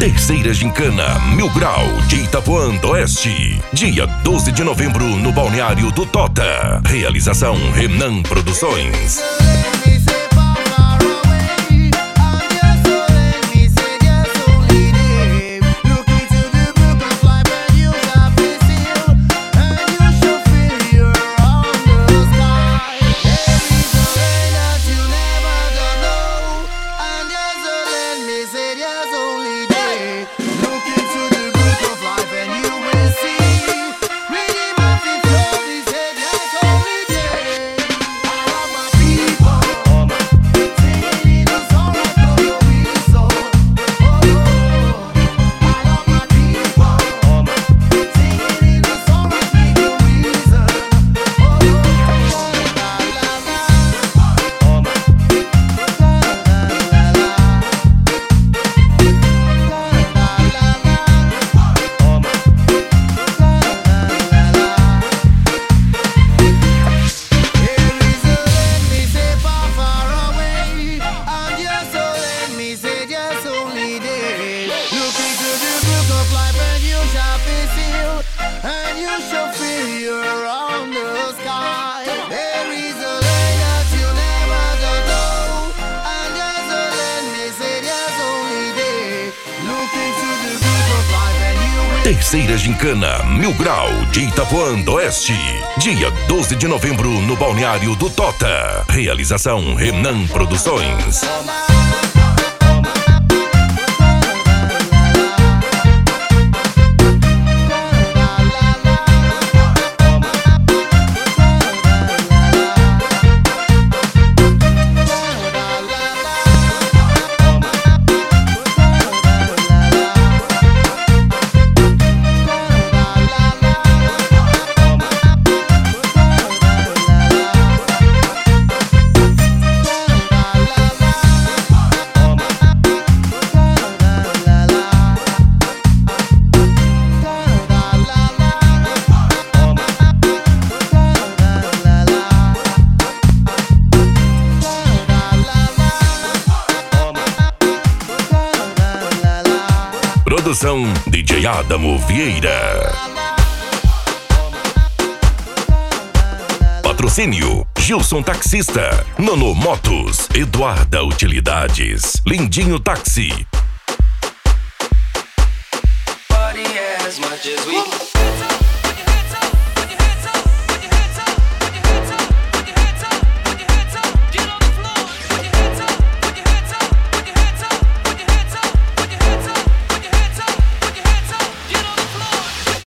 Terceira Gincana Mil Grau de Itapuã do Oeste. Dia 12 de novembro no Balneário do Tota. Realização Renan Produções. Terceira Gincana Mil Grau de Itapuã do Oeste. Dia 12 de novembro no Balneário do Tota. Realização Renan Produções. Produção DJ Adamo Vieira. Patrocínio Gilson Taxista, Nono Motos, Eduarda Utilidades, Lindinho Táxi. Party as much as we